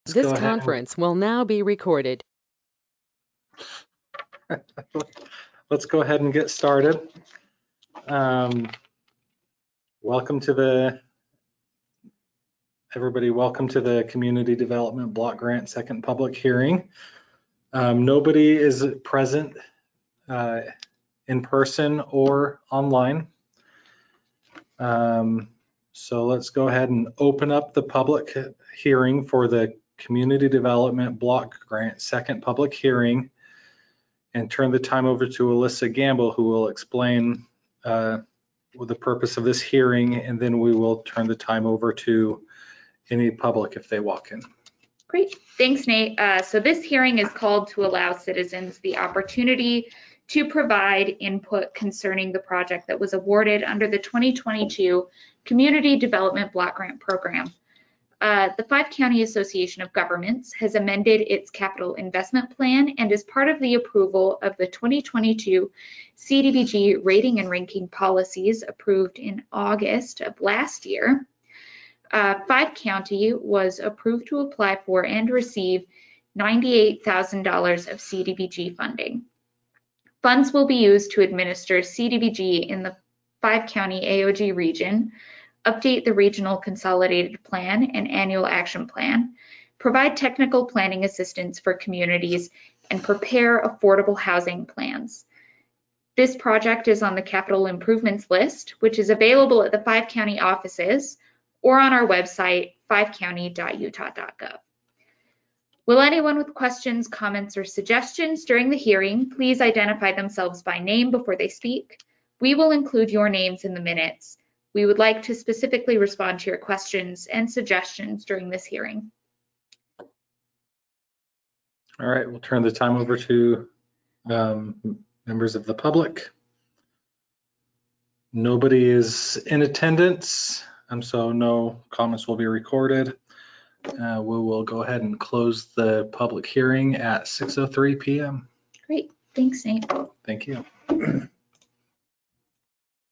This conference will now be recorded. Let's go ahead and get started. Welcome to the Community Development Block Grant second public hearing. Nobody is present in person or online. So let's go ahead and open up the public hearing for the Community Development Block Grant second public hearing and turn the time over to Alyssa Gamble, who will explain the purpose of this hearing, and then we will turn the time over to any public if they walk in. Great, thanks Nate. So this hearing is called to allow citizens the opportunity to provide input concerning the project that was awarded under the 2022 Community Development Block Grant Program. The Five County Association of Governments has amended its capital investment plan and is part of the approval of the 2022 CDBG rating and ranking policies approved in August of last year. Five County was approved to apply for and receive $98,000 of CDBG funding. Funds will be used to administer CDBG in the Five County AOG region, update the Regional Consolidated Plan and Annual Action Plan, provide technical planning assistance for communities, and prepare affordable housing plans. This project is on the capital improvements list, which is available at the Five County offices or on our website, fivecounty.utah.gov. Will anyone with questions, comments, or suggestions during the hearing please identify themselves by name before they speak? We will include your names in the minutes. We would like to specifically respond to your questions and suggestions during this hearing. All right, we'll turn the time over to members of the public. Nobody is in attendance, so no comments will be recorded. We will go ahead and close the public hearing at 6:03 p.m. Great, thanks Nate. Thank you.